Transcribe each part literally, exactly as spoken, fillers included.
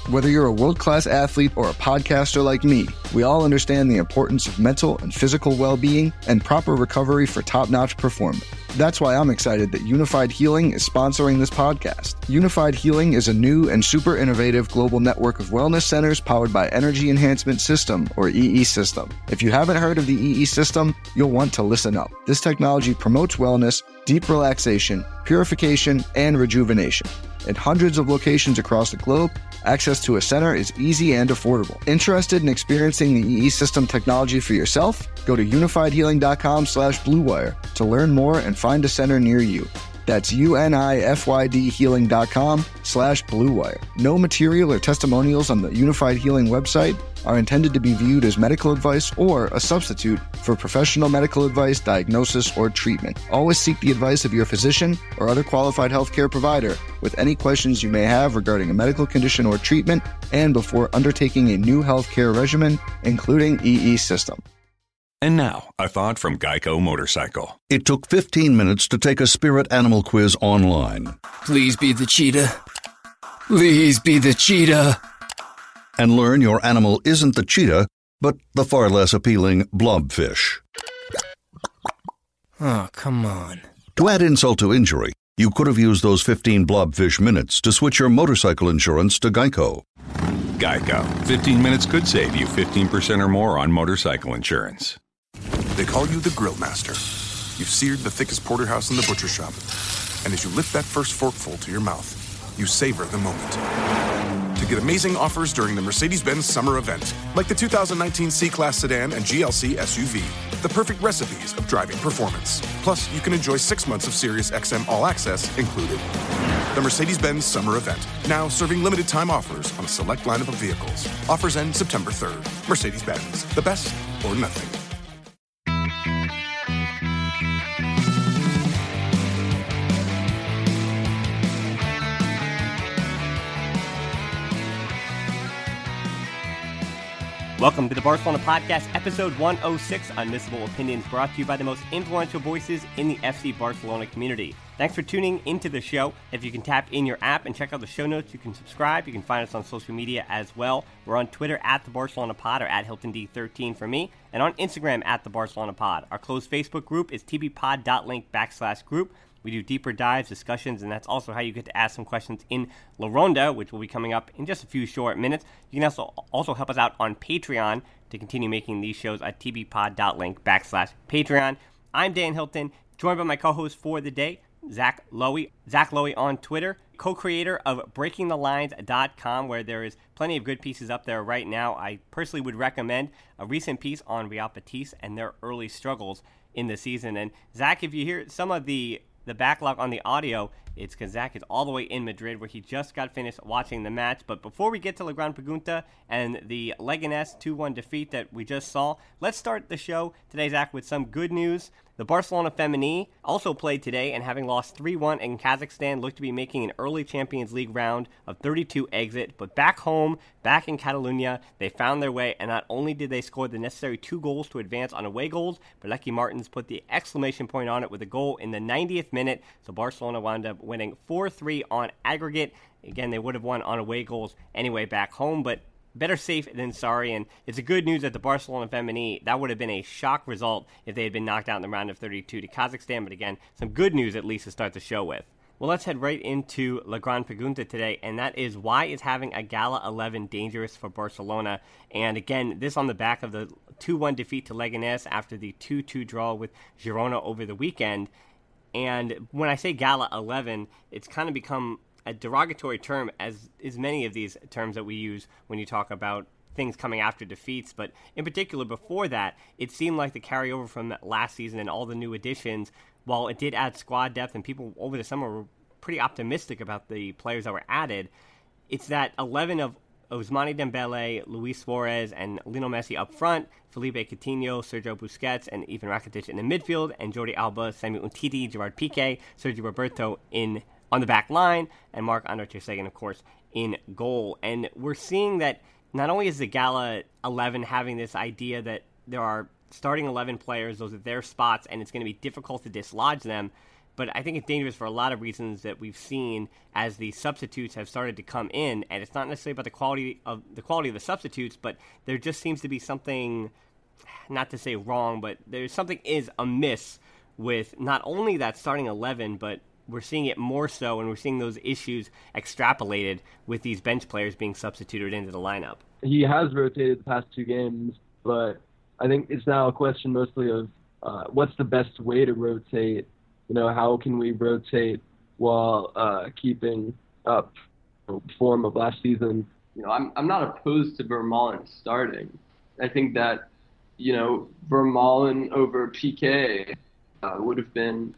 Whether you're a world-class athlete or a podcaster like me, we all understand the importance of mental and physical well-being and proper recovery for top-notch performance. That's why I'm excited that Unified Healing is sponsoring this podcast. Unified Healing is a new and super innovative global network of wellness centers powered by Energy Enhancement System, or E E System. If you haven't heard of the E E System, you'll want to listen up. This technology promotes wellness, deep relaxation, purification, and rejuvenation. In hundreds of locations across the globe, access to a center is easy and affordable. Interested in experiencing the E E System technology for yourself? Go to unifiedhealing.com slash bluewire to learn more and find a center near you. That's U-N-I-F-Y-D healing.com slash bluewire. No material or testimonials on the Unified Healing website are intended to be viewed as medical advice or a substitute for professional medical advice, diagnosis, or treatment. Always seek the advice of your physician or other qualified healthcare provider with any questions you may have regarding a medical condition or treatment and before undertaking a new healthcare regimen, including E E System. And now, a thought from Geico Motorcycle. It took fifteen minutes to take a spirit animal quiz online. Please be the cheetah. Please be the cheetah. And learn your animal isn't the cheetah, but the far less appealing blobfish. Oh, come on. To add insult to injury, you could have used those fifteen blobfish minutes to switch your motorcycle insurance to Geico. Geico. fifteen minutes could save you fifteen percent or more on motorcycle insurance. They call you the Grill Master. You've seared the thickest porterhouse in the butcher shop. And as you lift that first forkful to your mouth, you savor the moment. To get amazing offers during the Mercedes-Benz summer event, like the two thousand nineteen C-Class sedan and G L C S U V, the perfect recipes of driving performance. Plus, you can enjoy six months of Sirius X M All Access included. The Mercedes-Benz summer event, now serving limited time offers on a select lineup of vehicles. Offers end September third. Mercedes-Benz, the best or nothing. Welcome to the Barcelona Podcast, episode one oh six, Unmissable Opinions, brought to you by the most influential voices in the F C Barcelona community. Thanks for tuning into the show. If you can tap in your app and check out the show notes, you can subscribe. You can find us on social media as well. We're on Twitter at the Barcelona Pod or at Hilton D thirteen for me, and on Instagram at the Barcelona Pod. Our closed Facebook group is tbpod.link backslash group. We do deeper dives, discussions, and that's also how you get to ask some questions in La Ronda, which will be coming up in just a few short minutes. You can also also help us out on Patreon to continue making these shows at tbpod.link backslash Patreon. I'm Dan Hilton, joined by my co-host for the day, Zach Lowy. Zach Lowy on Twitter, co-creator of breaking the lines dot com, where there is plenty of good pieces up there right now. I personally would recommend a recent piece on Real Betis and their early struggles in the season. And Zach, if you hear some of the the backlog on the audio, it's because Zach is all the way in Madrid, where he just got finished watching the match. But before we get to La Gran Pregunta and the Leganés two one defeat that we just saw, let's start the show today, Zach, with some good news. The Barcelona Femení also played today, and having lost three one in Kazakhstan, looked to be making an early Champions League round of thirty-two exit. But back home, back in Catalonia, they found their way, and not only did they score the necessary two goals to advance on away goals, but Lecky Martins put the exclamation point on it with a goal in the ninetieth minute. So Barcelona wound up winning four three on aggregate. Again, they would have won on away goals anyway back home, but better safe than sorry, and it's a good news that the Barcelona Femení, that would have been a shock result if they had been knocked out in the round of thirty-two to Kazakhstan, but again, some good news at least to start the show with. Well, let's head right into La Gran Pregunta today, and that is, why is having a Gala eleven dangerous for Barcelona? And again, this on the back of the two one defeat to Leganés after the two two draw with Girona over the weekend. And when I say Gala eleven, it's kind of become a derogatory term, as is many of these terms that we use when you talk about things coming after defeats. But in particular, before that, it seemed like the carryover from last season and all the new additions, while it did add squad depth and people over the summer were pretty optimistic about the players that were added, it's that eleven of Ousmane Dembele, Luis Suarez, and Lionel Messi up front, Felipe Coutinho, Sergio Busquets, and Ivan Rakitic in the midfield, and Jordi Alba, Samuel Umtiti, Gerard Piqué, Sergio Roberto in on the back line, and Marc-Andre ter Stegen, of course, in goal. And we're seeing that not only is the Gala eleven having this idea that there are starting eleven players, those are their spots, and it's going to be difficult to dislodge them, but I think it's dangerous for a lot of reasons that we've seen as the substitutes have started to come in, and it's not necessarily about the quality of the quality of the substitutes, but there just seems to be something, not to say wrong, but there's something is amiss with not only that starting eleven, but we're seeing it more so, and we're seeing those issues extrapolated with these bench players being substituted into the lineup. He has rotated the past two games, but I think it's now a question mostly of uh, what's the best way to rotate. You know, how can we rotate while uh, keeping up the form of last season? You know, I'm I'm not opposed to Vermaelen starting. I think that, you know, Vermaelen over P K uh, would have been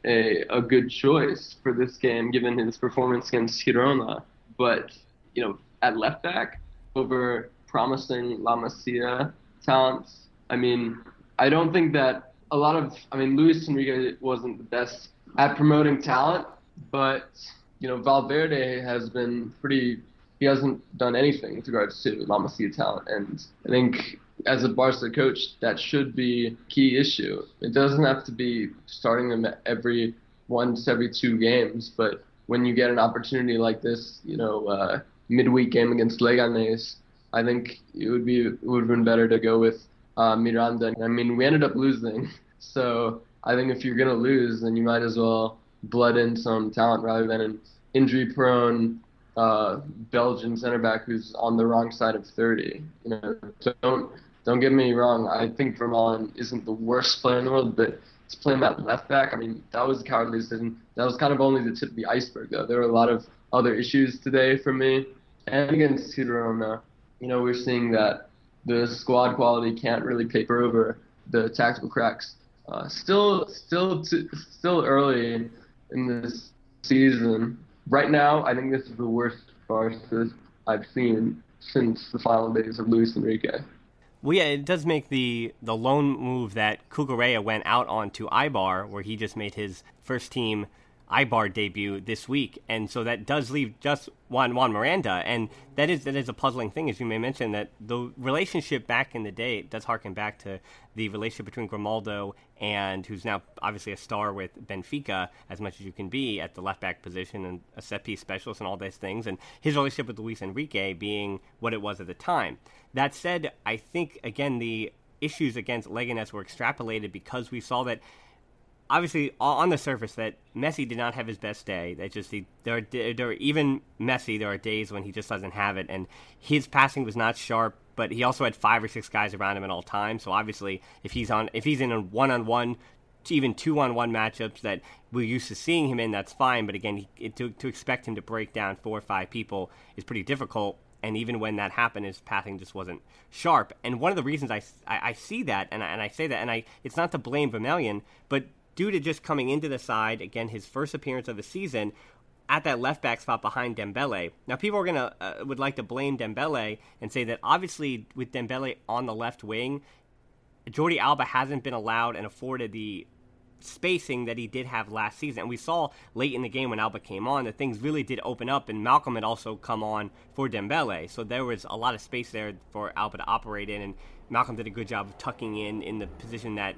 a a good choice for this game given his performance against Girona. But, you know, at left back over promising La Masia talents, I mean, I don't think that a lot of, I mean, Luis Enrique wasn't the best at promoting talent, but, you know, Valverde has been pretty, he hasn't done anything with regards to La Masia talent. And I think as a Barca coach, that should be a key issue. It doesn't have to be starting them every once every two games, but when you get an opportunity like this, you know, uh, midweek game against Leganés, I think it would be, it would have been better to go with uh, Miranda. I mean, we ended up losing. So I think if you're going to lose, then you might as well blood in some talent rather than an injury-prone uh, Belgian center back who's on the wrong side of thirty. You know, don't don't get me wrong. I think Vermaelen isn't the worst player in the world, but to play him at left back, I mean, that was a cowardly decision. That was kind of only the tip of the iceberg, though. There were a lot of other issues today for me. And against Girona, you know, we're seeing that the squad quality can't really paper over the tactical cracks. Uh, still, still, t- still early in this season. Right now, I think this is the worst Barca I've seen since the final days of Luis Enrique. Well, yeah, it does make the the lone move that Cucurella went out on to Eibar, where he just made his first team Eibar debut this week, and so that does leave just Juan Juan Miranda, and that is that is a puzzling thing, as you may mention, that the relationship back in the day, it does harken back to the relationship between Grimaldo and, who's now obviously a star with Benfica, as much as you can be at the left-back position and a set-piece specialist and all those things, and his relationship with Luis Enrique being what it was at the time. That said, I think, again, the issues against Leganés were extrapolated because we saw that obviously, on the surface, that Messi did not have his best day. That just he, there, are, there are even Messi. There are days when he just doesn't have it, and his passing was not sharp. But he also had five or six guys around him at all times. So obviously, if he's on, if he's in a one-on-one, even two-on-one matchups that we're used to seeing him in, that's fine. But again, he, to to expect him to break down four or five people is pretty difficult. And even when that happened, his passing just wasn't sharp. And one of the reasons I, I, I see that, and I, and I say that, and I it's not to blame Vermaelen, but due to just coming into the side, again, his first appearance of the season, at that left back spot behind Dembele. Now, people are gonna uh, would like to blame Dembele and say that obviously with Dembele on the left wing, Jordi Alba hasn't been allowed and afforded the spacing that he did have last season. And we saw late in the game when Alba came on that things really did open up, and Malcolm had also come on for Dembele. So there was a lot of space there for Alba to operate in, and Malcolm did a good job of tucking in in the position that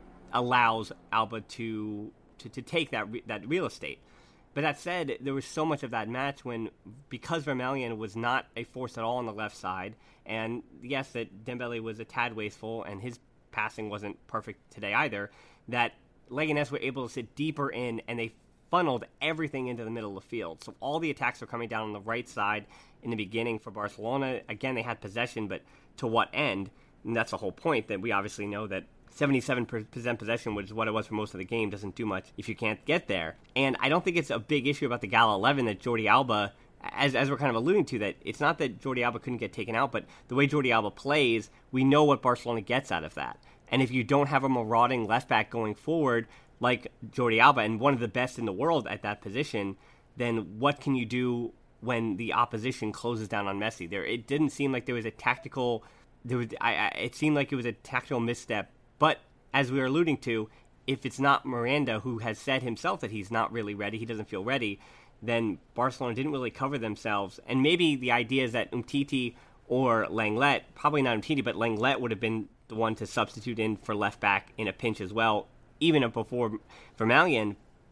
allows Alba to to, to take that re, that real estate. But that said, there was so much of that match when, because Vermaelen was not a force at all on the left side, and yes, that Dembele was a tad wasteful, and his passing wasn't perfect today either, that Leganés were able to sit deeper in, and they funneled everything into the middle of the field. So all the attacks were coming down on the right side in the beginning for Barcelona. Again, they had possession, but to what end? And that's the whole point, that we obviously know that seventy-seven percent possession, which is what it was for most of the game, doesn't do much if you can't get there. And I don't think it's a big issue about the Gala eleven that Jordi Alba, as as we're kind of alluding to, that it's not that Jordi Alba couldn't get taken out, but the way Jordi Alba plays, we know what Barcelona gets out of that. And if you don't have a marauding left back going forward like Jordi Alba, and one of the best in the world at that position, then what can you do when the opposition closes down on Messi? There, it didn't seem like there was a tactical. There was, I, I, it seemed like it was a tactical misstep. But as we were alluding to, if it's not Miranda, who has said himself that he's not really ready, he doesn't feel ready, then Barcelona didn't really cover themselves. And maybe the idea is that Umtiti or Lenglet, probably not Umtiti, but Lenglet would have been the one to substitute in for left back in a pinch as well, even before Vermaelen.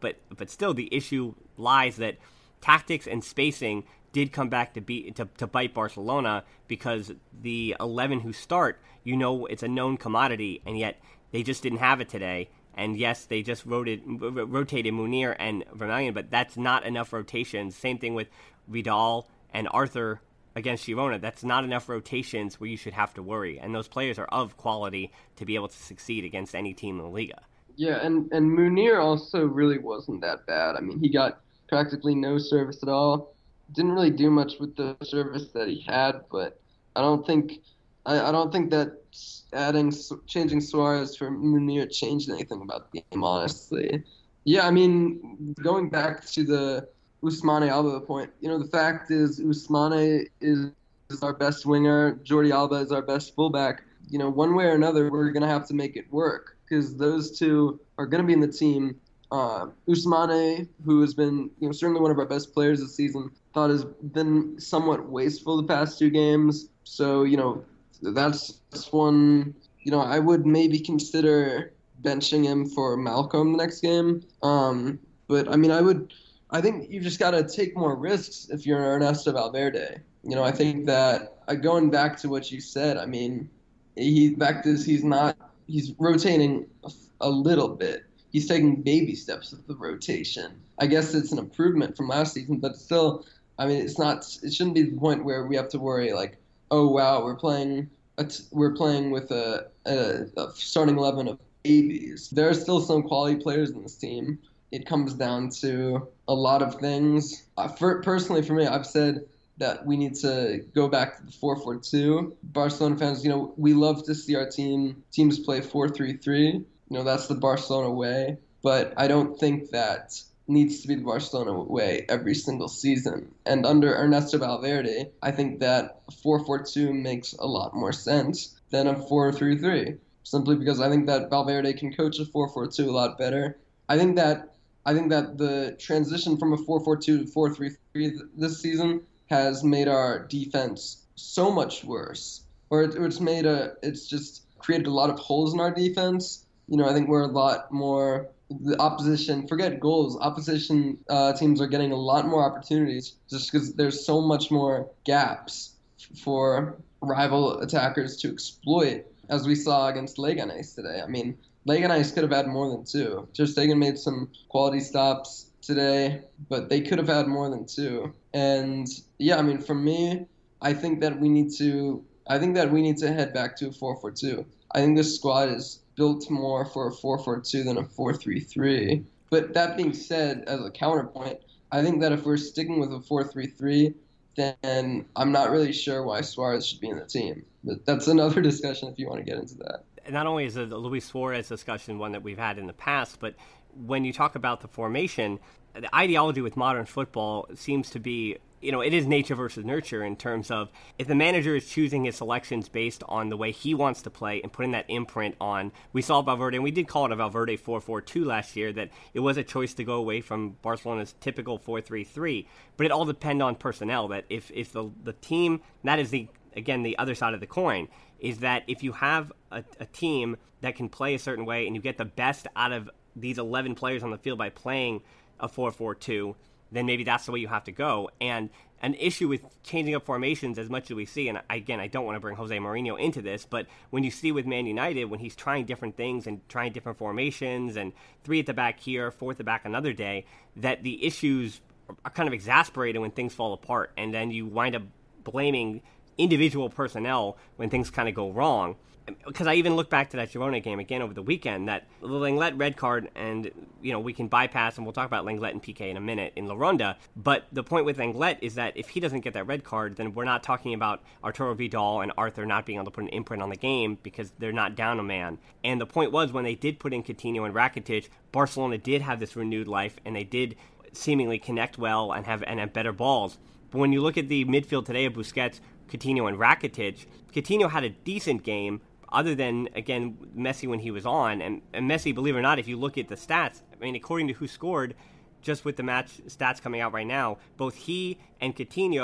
but but still the issue lies that tactics and spacing did come back to be to, to bite Barcelona, because the eleven who start, you know, it's a known commodity, and yet they just didn't have it today. And yes, they just rotated, rotated Munir and Vermaelen, but that's not enough rotations. Same thing with Vidal and Arthur against Girona. That's not enough rotations where you should have to worry. And those players are of quality to be able to succeed against any team in the Liga. Yeah, and, and Munir also really wasn't that bad. I mean, he got practically no service at all. Didn't really do much with the service that he had, but I don't think I, I don't think that adding changing Suarez for Munir changed anything about the game, honestly. Yeah, I mean, going back to the Ousmane Alba point, you know, the fact is Ousmane is, is our best winger, Jordi Alba is our best fullback. You know, one way or another, we're going to have to make it work, because those two are going to be in the team. Uh, Ousmane, who has been, you know, certainly one of our best players this season, thought has been somewhat wasteful the past two games. So, you know, that's, that's one, you know, I would maybe consider benching him for Malcolm the next game. Um, but, I mean, I would, I think you just got to take more risks if you're Ernesto Valverde. You know, I think that, uh, going back to what you said, I mean, he, the fact is he's not, he's rotating a, a little bit. He's taking baby steps with the rotation. I guess it's an improvement from last season, but still, I mean, it's not. It shouldn't be the point where we have to worry like, oh wow, we're playing. A t- we're playing with a, a, a starting eleven of babies. There are still some quality players in this team. It comes down to a lot of things. Uh, for, personally, for me, I've said that we need to go back to the four four two. Barcelona fans, you know, we love to see our team teams play four three three. You know, that's the Barcelona way, but I don't think that needs to be the Barcelona way every single season. And under Ernesto Valverde, I think that a four four two makes a lot more sense than a four three three, simply because I think that Valverde can coach a four four two a lot better. I think that I think that the transition from a four four two to four three three this season has made our defense so much worse, or it, it's made a it's just created a lot of holes in our defense. You know, I think we're a lot more, the opposition, forget goals, opposition uh, teams are getting a lot more opportunities just because there's so much more gaps for rival attackers to exploit, as we saw against Leganés today. I mean, Leganés could have had more than two. Ter Stegen made some quality stops today, but they could have had more than two. And yeah, I mean, for me, I think that we need to, I think that we need to head back to a four four two. I think this squad is built more for a four four two than a four three three. But that being said, as a counterpoint, I think that if we're sticking with a four three three, then I'm not really sure why Suarez should be in the team. But that's another discussion if you want to get into that. Not only is the Luis Suarez discussion one that we've had in the past, but when you talk about the formation, the ideology with modern football seems to be, you know, it is nature versus nurture in terms of if the manager is choosing his selections based on the way he wants to play and putting that imprint on. We saw Valverde, and we did call it a Valverde four four two last year, that it was a choice to go away from Barcelona's typical four three three. But it all depends on personnel, that if, if the, the team, that is the, again, the other side of the coin, is that if you have a, a team that can play a certain way and you get the best out of these eleven players on the field by playing a four four two, then maybe that's the way you have to go. And an issue with changing up formations as much as we see, and again, I don't want to bring Jose Mourinho into this, but when you see with Man United, when he's trying different things and trying different formations and three at the back here, four at the back another day, that the issues are kind of exasperated when things fall apart, and then you wind up blaming individual personnel when things kind of go wrong. Because I even look back to that Girona game again over the weekend, that the Lenglet red card, and, you know, we can bypass, and we'll talk about Lenglet and P K in a minute in La Ronda, but the point with Lenglet is that if he doesn't get that red card, then we're not talking about Arturo Vidal and Arthur not being able to put an imprint on the game because they're not down a man. And the point was, when they did put in Coutinho and Rakitic, Barcelona did have this renewed life, and they did seemingly connect well and have and have better balls. But when you look at the midfield today of Busquets, Coutinho, and Rakitic, Coutinho had a decent game, other than, again, Messi when he was on. And, and Messi, believe it or not, if you look at the stats, I mean, according to who scored, just with the match stats coming out right now, both he and Coutinho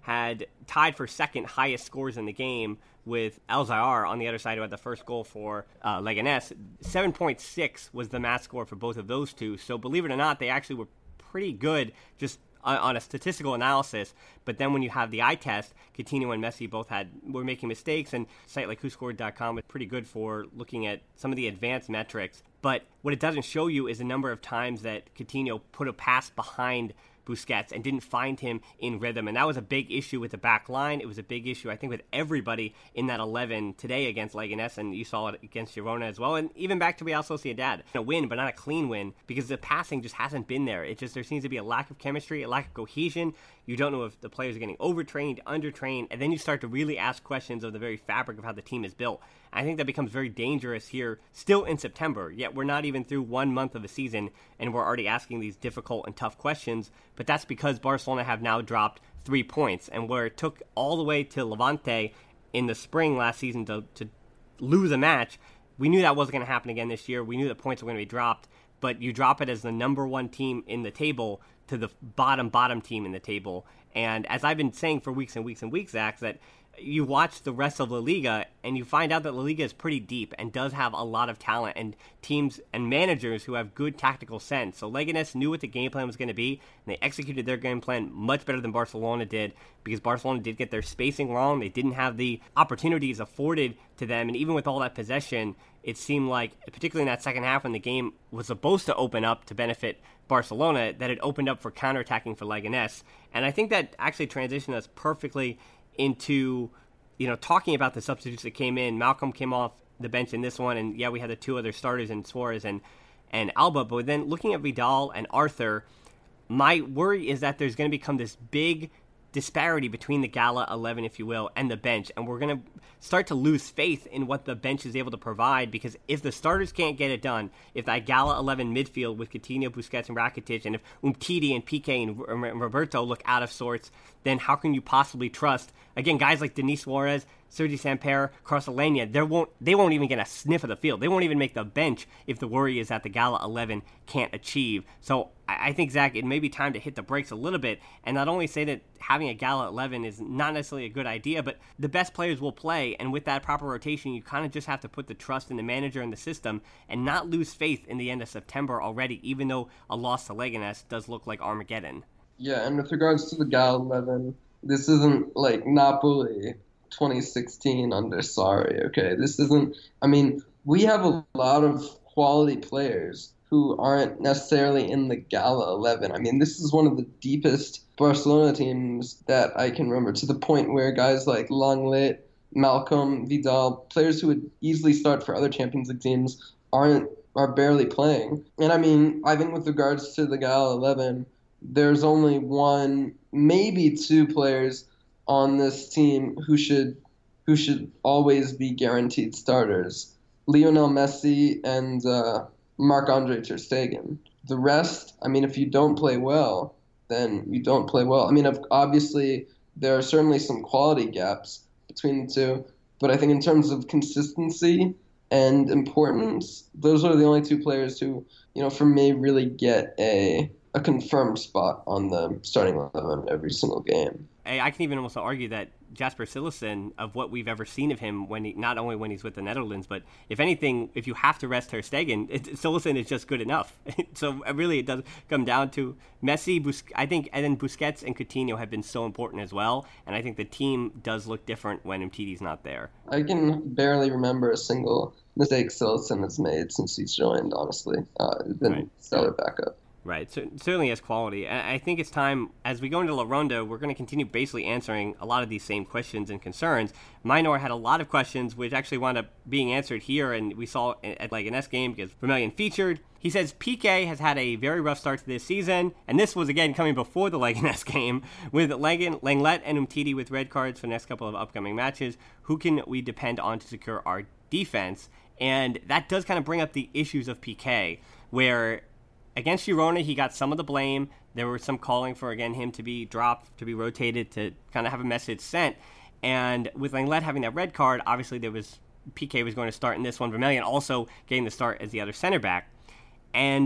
had tied for second highest scores in the game with El Zahar on the other side, who had the first goal for uh, Leganés. seven point six was the match score for both of those two. So believe it or not, they actually were pretty good just on a statistical analysis. But then when you have the eye test, Coutinho and Messi both had were making mistakes, and a site like who scored dot com was pretty good for looking at some of the advanced metrics. But what it doesn't show you is the number of times that Coutinho put a pass behind Busquets and didn't find him in rhythm. And that was a big issue with the back line. It was a big issue, I think, with everybody in that eleven today against Leganés, and you saw it against Girona as well, and even back to Real Sociedad. A win, but not a clean win, because the passing just hasn't been there. It just, there seems to be a lack of chemistry, a lack of cohesion. You don't know if the players are getting overtrained, undertrained, and then you start to really ask questions of the very fabric of how the team is built. I think that becomes very dangerous here, still in September, yet we're not even through one month of the season, and we're already asking these difficult and tough questions. But that's because Barcelona have now dropped three points, and where it took all the way to Levante in the spring last season to, to lose a match, we knew that wasn't going to happen again this year. We knew the points were going to be dropped, but you drop it as the number one team in the table to the bottom, bottom team in the table. And as I've been saying for weeks and weeks and weeks, Zach, that you watch the rest of La Liga and you find out that La Liga is pretty deep and does have a lot of talent and teams and managers who have good tactical sense. So Leganés knew what the game plan was going to be, and they executed their game plan much better than Barcelona did, because Barcelona did get their spacing wrong. They didn't have the opportunities afforded to them, and even with all that possession, it seemed like, particularly in that second half when the game was supposed to open up to benefit Barcelona, that it opened up for counterattacking for Leganés. And I think that actually transitioned us perfectly into, you know, talking about the substitutes that came in. Malcolm came off the bench in this one, and yeah, we had the two other starters in Suarez and, and Alba, but then looking at Vidal and Arthur, my worry is that there's going to become this big disparity between the Gala eleven, if you will, and the bench, and we're going to start to lose faith in what the bench is able to provide, because if the starters can't get it done, if that Gala eleven midfield with Coutinho, Busquets, and Rakitic, and if Umtiti and P K and Roberto look out of sorts, then how can you possibly trust, again, guys like Denis Suarez, Sergi Samper, Carlos Aleñá? They won't, they won't even get a sniff of the field. They won't even make the bench if the worry is that the Gala eleven can't achieve. So I think, Zach, it may be time to hit the brakes a little bit and not only say that having a Gala eleven is not necessarily a good idea, but the best players will play, and with that proper rotation, you kind of just have to put the trust in the manager and the system and not lose faith in the end of September already, even though a loss to Leganés does look like Armageddon. Yeah, and with regards to the Gala eleven, this isn't like Napoli twenty sixteen under Sarri, okay? This isn't, I mean, we have a lot of quality players who aren't necessarily in the Gala eleven. I mean, this is one of the deepest Barcelona teams that I can remember, to the point where guys like Lenglet, Malcolm, Vidal, players who would easily start for other Champions League teams, aren't are barely playing. And I mean, I think with regards to the Gala eleven, there's only one, maybe two players on this team who should who should always be guaranteed starters: Lionel Messi and uh, Marc-Andre ter Stegen. The rest, I mean, if you don't play well, then you don't play well. I mean, obviously, there are certainly some quality gaps between the two, but I think in terms of consistency and importance, those are the only two players who, you know, for me, really get a a confirmed spot on the starting eleven every single game. I can even almost argue that Jasper Cillessen, of what we've ever seen of him, when he, not only when he's with the Netherlands, but if anything, if you have to rest Ter Stegen, it, Cillessen is just good enough. So really, it does come down to Messi, Bus- I think, and then Busquets and Coutinho have been so important as well. And I think the team does look different when Umtiti's not there. I can barely remember a single mistake Cillessen has made since he's joined, honestly. Uh, it's been right. stellar backup. Right, so certainly has quality. I think it's time, as we go into La Ronda, we're going to continue basically answering a lot of these same questions and concerns. Minor had a lot of questions which actually wound up being answered here, and we saw at Leganés game because Vermillion featured. He says P K has had a very rough start to this season, and this was again coming before the Leganés game, with Lang- Lenglet and Umtiti with red cards for the next couple of upcoming matches. Who can we depend on to secure our defense? And that does kind of bring up the issues of P K, where against Girona, he got some of the blame. There was some calling for, again, him to be dropped, to be rotated, to kind of have a message sent. And with Lenglet having that red card, obviously there was P K was going to start in this one. Vermillion also getting the start as the other center back. And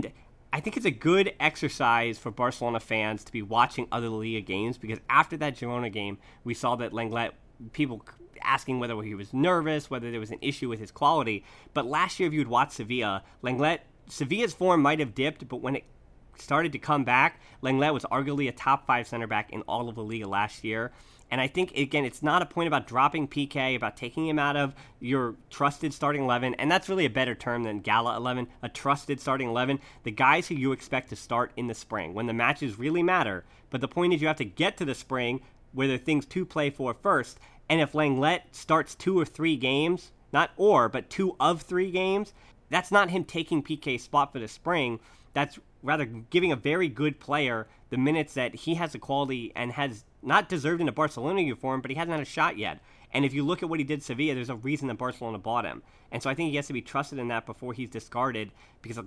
I think it's a good exercise for Barcelona fans to be watching other Liga games, because after that Girona game, we saw that Lenglet, people asking whether he was nervous, whether there was an issue with his quality. But last year, if you would watch Sevilla, Lenglet, Sevilla's form might have dipped, but when it started to come back, Lenglet was arguably a top five center back in all of the Liga last year. And I think, again, it's not a point about dropping P K, about taking him out of your trusted starting eleven, and that's really a better term than Gala eleven, a trusted starting eleven, the guys who you expect to start in the spring, when the matches really matter. But the point is you have to get to the spring where there are things to play for first, and if Lenglet starts two or three games, not or, but two of three games, that's not him taking P K's spot for the spring. That's rather giving a very good player the minutes that he has the quality and has not deserved in a Barcelona uniform, but he hasn't had a shot yet. And if you look at what he did at Sevilla, there's a reason that Barcelona bought him. And so I think he has to be trusted in that before he's discarded, because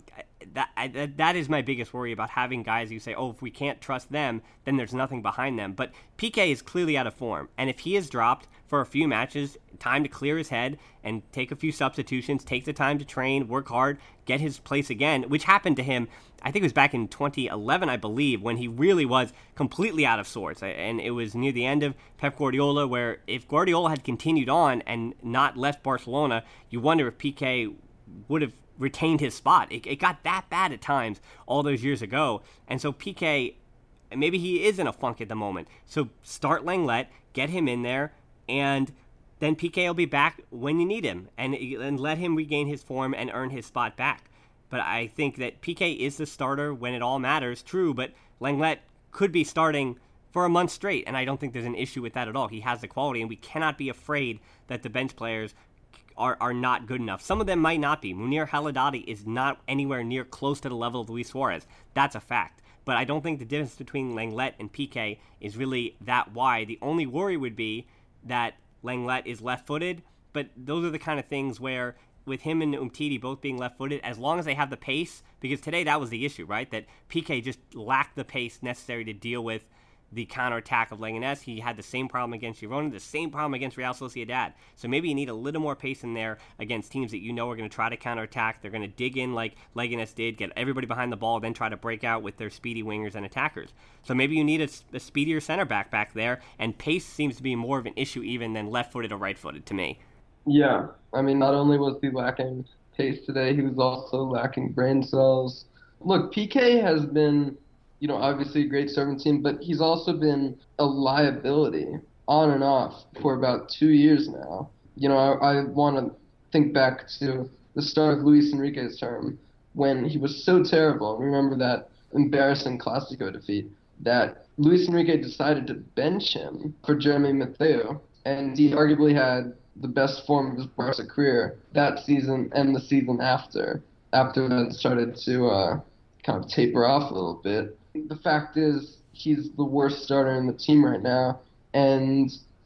that that is my biggest worry about having guys you say, oh, if we can't trust them, then there's nothing behind them. But P K is clearly out of form. And if he is dropped for a few matches, time to clear his head and take a few substitutions, take the time to train, work hard, get his place again, which happened to him, I think it was back in twenty eleven, I believe, when he really was completely out of sorts. And it was near the end of Pep Guardiola, where if Guardiola had continued on and not left Barcelona, you wonder if P K would have retained his spot. It, it got that bad at times all those years ago. And so P K, maybe he is in a funk at the moment. So start Lenglet, get him in there, and then P K will be back when you need him, and, and let him regain his form and earn his spot back. But I think that P K is the starter when it all matters, true, but Lenglet could be starting for a month straight, and I don't think there's an issue with that at all. He has the quality, and we cannot be afraid that the bench players are, are not good enough. Some of them might not be. Munir Haladadi is not anywhere near close to the level of Luis Suarez. That's a fact. But I don't think the difference between Lenglet and P K is really that wide. The only worry would be that Lenglet is left-footed, but those are the kind of things where with him and Umtiti both being left-footed, as long as they have the pace, because today that was the issue, right? That P K just lacked the pace necessary to deal with the counterattack of Leganés. He had the same problem against Girona, the same problem against Real Sociedad. So maybe you need a little more pace in there against teams that you know are going to try to counterattack. They're going to dig in like Leganés did, get everybody behind the ball, then try to break out with their speedy wingers and attackers. So maybe you need a, a speedier center back back there, and pace seems to be more of an issue even than left-footed or right-footed to me. Yeah, I mean, not only was he lacking pace today, he was also lacking brain cells. Look, P K has been, you know, obviously a great serving team, but he's also been a liability on and off for about two years now. You know, I, I want to think back to the start of Luis Enrique's term when he was so terrible. Remember that embarrassing Clásico defeat that Luis Enrique decided to bench him for Jeremy Mateu, and he arguably had the best form of his Barca career that season and the season after. After that started to uh, kind of taper off a little bit. The fact is, he's the worst starter in the team right now, and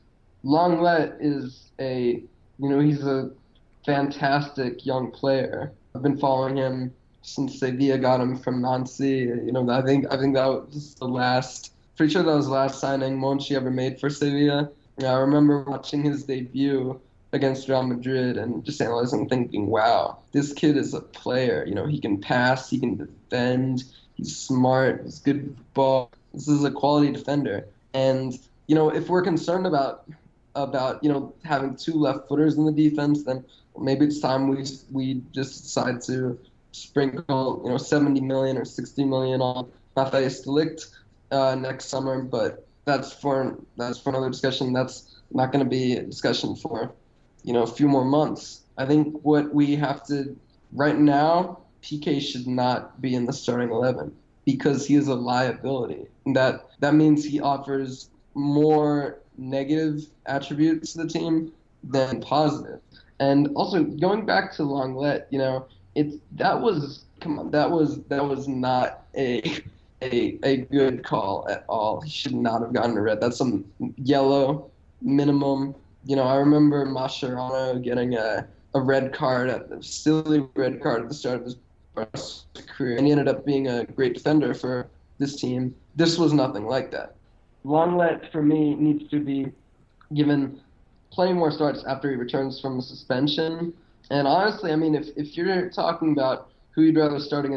Lenglet is a, you know, he's a fantastic young player. I've been following him since Sevilla got him from Nancy. You know, I think I think that was the last, pretty sure that was the last signing Monchi ever made for Sevilla. I remember watching his debut against Real Madrid and just analyzing and thinking, wow, this kid is a player. You know, he can pass, he can defend, he's smart, he's good with the ball. This is a quality defender. And, you know, if we're concerned about, about you know, having two left footers in the defense, then maybe it's time we we just decide to sprinkle, you know, seventy million or sixty million on Matthijs de Ligt uh, next summer. But that's for that's for another discussion. That's not going to be a discussion for, you know, a few more months. I think what we have to, right now, P K should not be in the starting eleven because he is a liability. And that that means he offers more negative attributes to the team than positive. And also going back to Lenglet, you know, it's that was come on, that was that was not a a a good call at all. He should not have gotten a red. That's some yellow minimum. You know, I remember Mascherano getting a, a red card, at the silly red card at the start of his career, and he ended up being a great defender for this team. This was nothing like that. Lenglet, for me, needs to be given plenty more starts after he returns from the suspension. And honestly, I mean, if, if you're talking about who you'd rather start against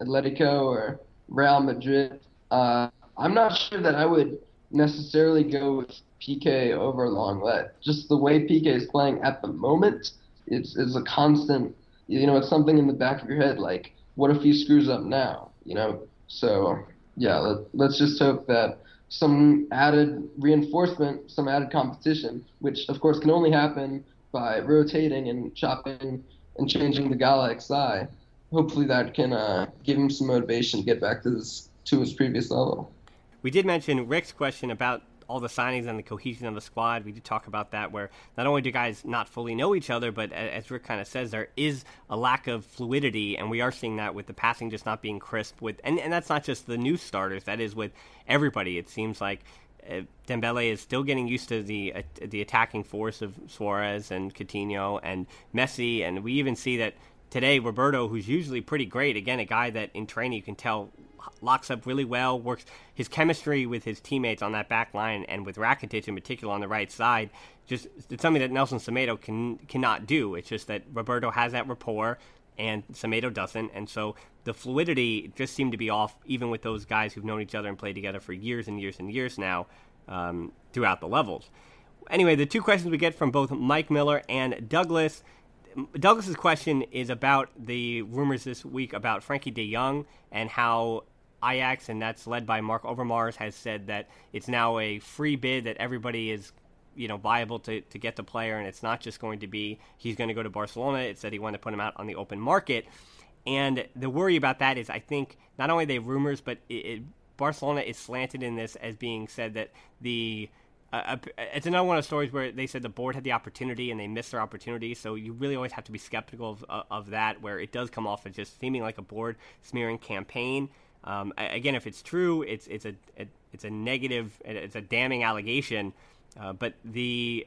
Atletico or Real Madrid. Uh, I'm not sure that I would necessarily go with P K over Lenglet. Just the way P K is playing at the moment, it's, it's a constant, you know, it's something in the back of your head, like, what if he screws up now, you know? So, yeah, let, let's just hope that some added reinforcement, some added competition, which, of course, can only happen by rotating and chopping and changing the Gala X I. Hopefully that can uh, give him some motivation to get back to his, to his previous level. We did mention Rick's question about all the signings and the cohesion of the squad. We did talk about that, where not only do guys not fully know each other, but as Rick kind of says, there is a lack of fluidity, and we are seeing that with the passing just not being crisp. With and, and that's not just the new starters, that is with everybody. It seems like uh, Dembele is still getting used to the uh, the attacking force of Suarez and Coutinho and Messi, and we even see that today Roberto, who's usually pretty great, again, a guy that in training you can tell locks up really well, works his chemistry with his teammates on that back line and with Rakitic in particular on the right side. Just it's something that Nelson Semedo can cannot do. It's just that Roberto has that rapport and Semedo doesn't, and so the fluidity just seemed to be off even with those guys who've known each other and played together for years and years and years now um, throughout the levels. Anyway, the two questions we get from both Mike Miller and Douglas. Douglas's question is about the rumors this week about Frankie de Jong and how Ajax, and that's led by Mark Overmars, has said that it's now a free bid, that everybody is, you know, viable to, to get the player, and it's not just going to be he's going to go to Barcelona. It's that he wanted to put him out on the open market. And the worry about that is I think not only are they rumors, but it, it, Barcelona is slanted in this as being said that the Uh, it's another one of the stories where they said the board had the opportunity and they missed their opportunity, so you really always have to be skeptical of, uh, of that, where it does come off as just seeming like a board smearing campaign. Um, again, if it's true, it's it's a it's a negative, it's a damning allegation. Uh, but the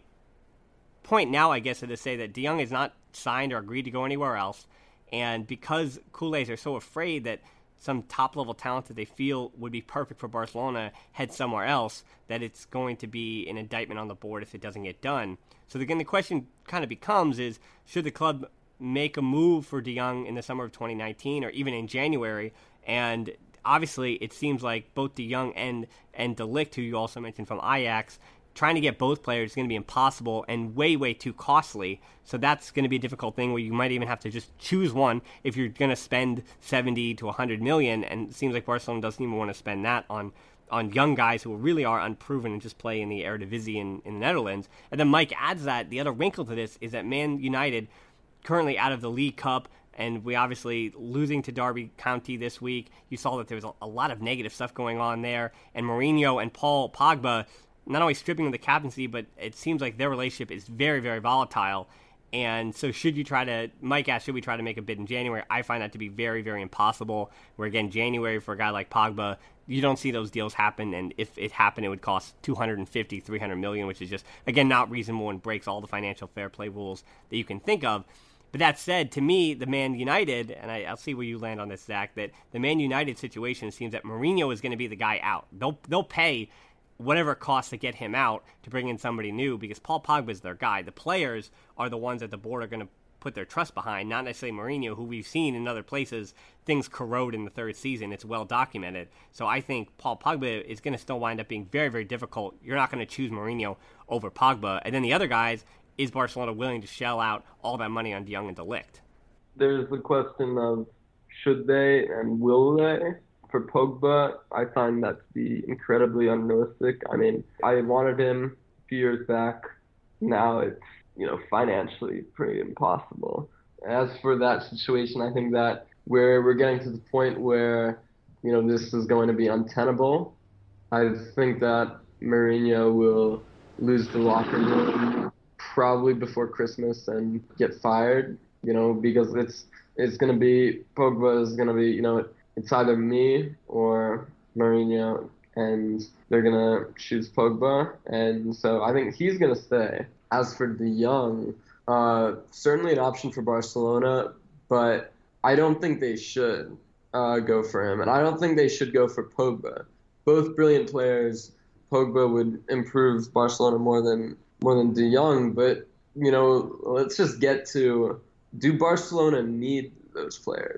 point now, I guess, is to say that De Jong is not signed or agreed to go anywhere else, and because Culés are so afraid that some top-level talent that they feel would be perfect for Barcelona head somewhere else, that it's going to be an indictment on the board if it doesn't get done. So again, the question kind of becomes is, should the club make a move for De Jong in the summer of twenty nineteen or even in January? And obviously, it seems like both De Jong and, and De Ligt, who you also mentioned from Ajax, trying to get both players is going to be impossible and way, way too costly. So that's going to be a difficult thing where you might even have to just choose one if you're going to spend seventy to one hundred million. And it seems like Barcelona doesn't even want to spend that on on young guys who really are unproven and just play in the Eredivisie in, in the Netherlands. And then Mike adds that the other wrinkle to this is that Man United, currently out of the League Cup, and we obviously losing to Derby County this week, you saw that there was a, a lot of negative stuff going on there. And Mourinho and Paul Pogba not only stripping of the captaincy, but it seems like their relationship is very, very volatile. And so should you try to, Mike asked, should we try to make a bid in January? I find that to be very, very impossible, where again, January for a guy like Pogba, you don't see those deals happen, and if it happened, it would cost two hundred fifty, three hundred million, which is just, again, not reasonable and breaks all the financial fair play rules that you can think of. But that said, to me, the Man United, and I, I'll see where you land on this, Zach, that the Man United situation seems that Mourinho is going to be the guy out. They'll they'll pay whatever it costs to get him out to bring in somebody new, because Paul Pogba is their guy. The players are the ones that the board are going to put their trust behind, not necessarily Mourinho, who we've seen in other places things corrode in the third season. It's well documented. So I think Paul Pogba is going to still wind up being very, very difficult. You're not going to choose Mourinho over Pogba. And then the other guys, is Barcelona willing to shell out all that money on De Jong and De Ligt? There's the question of should they and will they? For Pogba, I find that to be incredibly unrealistic. I mean, I wanted him a few years back. Now it's, you know, financially pretty impossible. As for that situation, I think that we're, we're getting to the point where, you know, this is going to be untenable. I think that Mourinho will lose the locker room probably before Christmas and get fired, you know, because it's it's going to be, Pogba is going to be, you know, it's either me or Mourinho, and they're going to choose Pogba, and so I think he's going to stay. As for De Jong, uh, certainly an option for Barcelona, but I don't think they should uh, go for him, and I don't think they should go for Pogba. Both brilliant players. Pogba would improve Barcelona more than more than De Jong, but, you know, let's just get to, do Barcelona need those players?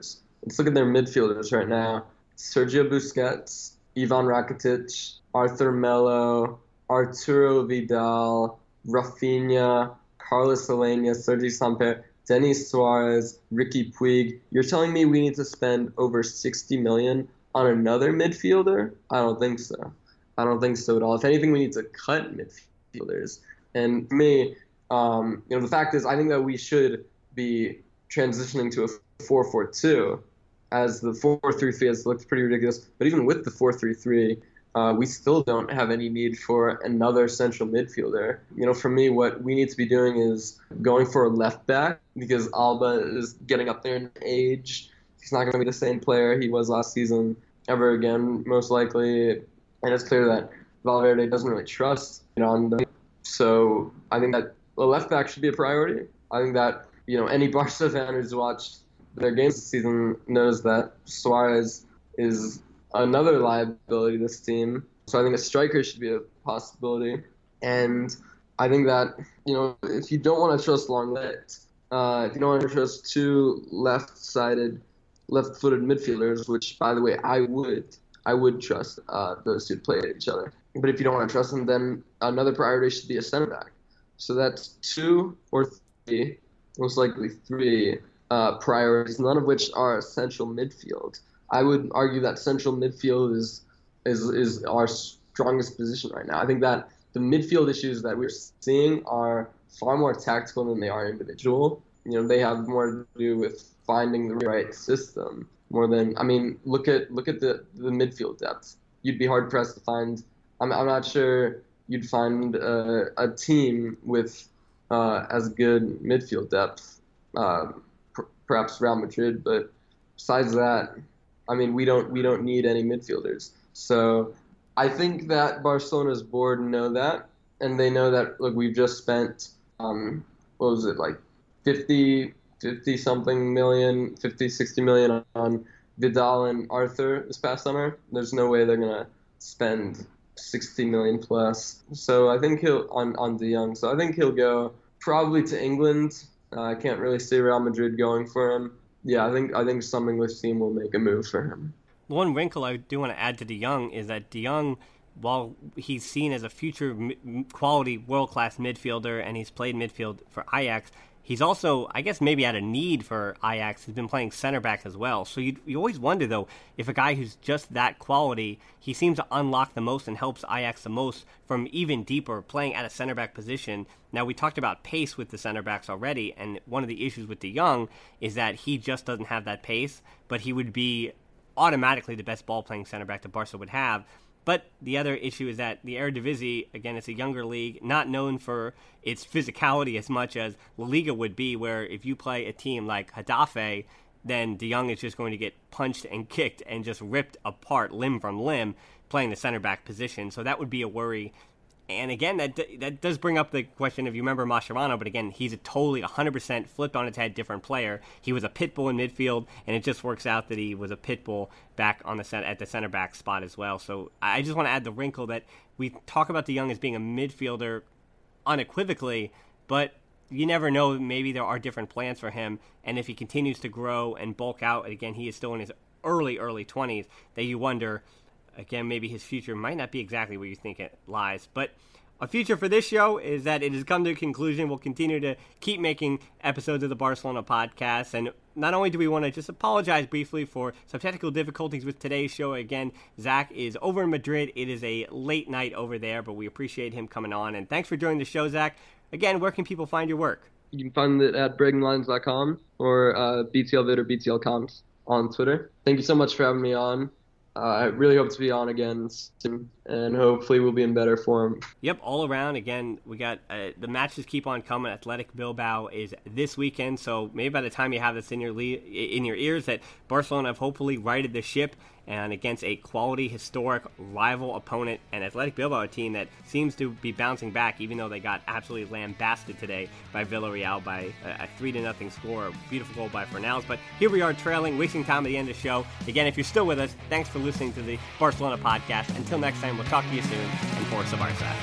let's look at their midfielders right now. Sergio Busquets, Ivan Rakitic, Arthur Melo, Arturo Vidal, Rafinha, Carlos Alenia, Sergi Samper, Denis Suarez, Ricky Puig. You're telling me we need to spend over sixty million dollars on another midfielder? I don't think so. I don't think so at all. If anything, we need to cut midfielders. And for me, um, you know, the fact is, I think that we should be transitioning to a four four two, as the four three three has looked pretty ridiculous. But even with the four three three, uh, we still don't have any need for another central midfielder. You know, for me, what we need to be doing is going for a left back, because Alba is getting up there in age. He's not going to be the same player he was last season ever again, most likely. And it's clear that Valverde doesn't really trust Miranda. So I think that a left back should be a priority. I think that, you know, any Barca fan who's watched their games this season knows that Suarez is another liability to this team. So I think a striker should be a possibility. And I think that, you know, if you don't want to trust Lenglet, uh, if you don't want to trust two left-sided, left-footed midfielders, which, by the way, I would, I would trust uh, those two to play at each other. But if you don't want to trust them, then another priority should be a center back. So that's two or three, most likely three uh, priorities, none of which are central midfield. I would argue that central midfield is is is our strongest position right now. I think that the midfield issues that we're seeing are far more tactical than they are individual. You know, they have more to do with finding the right system more than, I mean, look at look at the, the midfield depth. You'd be hard pressed to find. I'm I'm not sure you'd find uh, a team with uh, as good midfield depth. Uh, pr- perhaps Real Madrid, but besides that, I mean, we don't we don't need any midfielders. So I think that Barcelona's board know that, and they know that, look, we've just spent, um, what was it, like fifty, fifty something million, fifty, sixty million on Vidal and Arthur this past summer. There's no way they're going to spend sixty million plus. So I think he'll, on, on De Jong, so I think he'll go probably to England. Uh, I can't really see Real Madrid going for him. Yeah, I think I think some English team will make a move for him. One wrinkle I do want to add to De Jong is that De Jong, while he's seen as a future m- quality world-class midfielder and he's played midfield for Ajax, he's also, I guess, maybe had a need for Ajax. He's been playing center back as well. So you you always wonder, though, if a guy who's just that quality, he seems to unlock the most and helps Ajax the most from even deeper, playing at a center back position. Now, we talked about pace with the center backs already, and one of the issues with De Jong is that he just doesn't have that pace, but he would be automatically the best ball-playing center back that Barca would have. But the other issue is that the Eredivisie, again, it's a younger league, not known for its physicality as much as La Liga would be, where if you play a team like Getafe, then De Jong is just going to get punched and kicked and just ripped apart limb from limb playing the center back position. So that would be a worry. And again, that that does bring up the question of, you remember Mascherano, but again, he's a totally one hundred percent flipped on its head different player. He was a pit bull in midfield, and it just works out that he was a pit bull back on the center, at the center back spot as well. So I just want to add the wrinkle that we talk about De Jong as being a midfielder unequivocally, but you never know, maybe there are different plans for him, and if he continues to grow and bulk out, and again, he is still in his early, early twenties, that you wonder, again, maybe his future might not be exactly where you think it lies. But a future for this show is that it has come to a conclusion. We'll continue to keep making episodes of the Barcelona podcast. And not only do we want to just apologize briefly for some technical difficulties with today's show. Again, Zach is over in Madrid. It is a late night over there, but we appreciate him coming on. And thanks for joining the show, Zach. Again, where can people find your work? You can find it at breaking lines dot com or uh, B T L Vid or B T L Comms on Twitter. Thank you so much for having me on. Uh, I really hope to be on again soon, and hopefully we'll be in better form. Yep, all around. Again, we got uh, the matches keep on coming. Athletic Bilbao is this weekend, so maybe by the time you have this in your le- in your ears, that Barcelona have hopefully righted the ship and against a quality, historic rival opponent, and Athletic Bilbao, a team that seems to be bouncing back, even though they got absolutely lambasted today by Villarreal by a, a three to nothing score. A beautiful goal by Fornals. But here we are trailing, wasting time at the end of the show. Again, if you're still with us, thanks for listening to the Barcelona podcast. Until next time, we'll talk to you soon, and Forza Barca.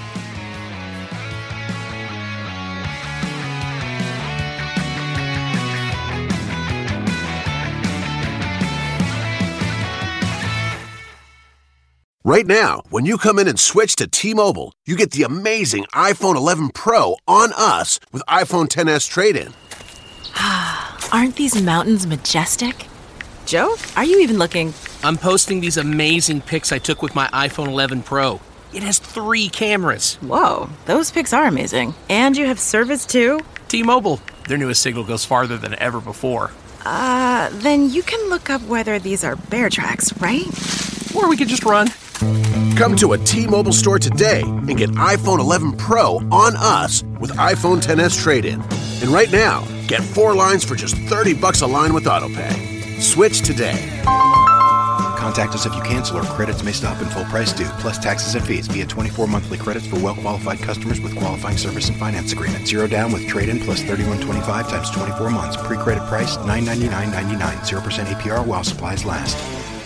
Right now, when you come in and switch to T-Mobile, you get the amazing iPhone eleven Pro on us with iPhone X S trade-in. Aren't these mountains majestic? Joe, are you even looking? I'm posting these amazing pics I took with my iPhone eleven Pro. It has three cameras. Whoa, those pics are amazing. And you have service too? T-Mobile, their newest signal goes farther than ever before. Uh, then you can look up whether these are bear tracks, right? Or we could just run. Come to a T-Mobile store today and get iPhone eleven Pro on us with iPhone X S trade-in. And right now, get four lines for just thirty bucks a line with AutoPay. Switch today. Contact us if you cancel or credits may stop and full price due, plus taxes and fees via twenty-four monthly credits for well-qualified customers with qualifying service and finance agreement. Zero down with trade-in plus thirty-one twenty-five times twenty-four months. Pre-credit price nine ninety-nine ninety-nine. zero percent A P R while supplies last.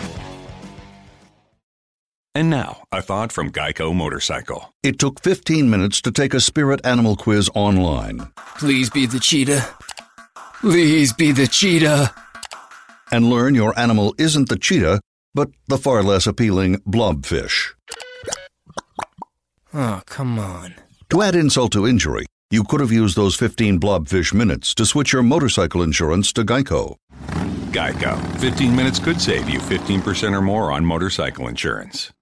And now, a thought from Geico Motorcycle. It took fifteen minutes to take a spirit animal quiz online. Please be the cheetah. Please be the cheetah. And learn your animal isn't the cheetah, but the far less appealing blobfish. Oh, come on. To add insult to injury, you could have used those fifteen blobfish minutes to switch your motorcycle insurance to Geico. Geico. fifteen minutes could save you fifteen percent or more on motorcycle insurance.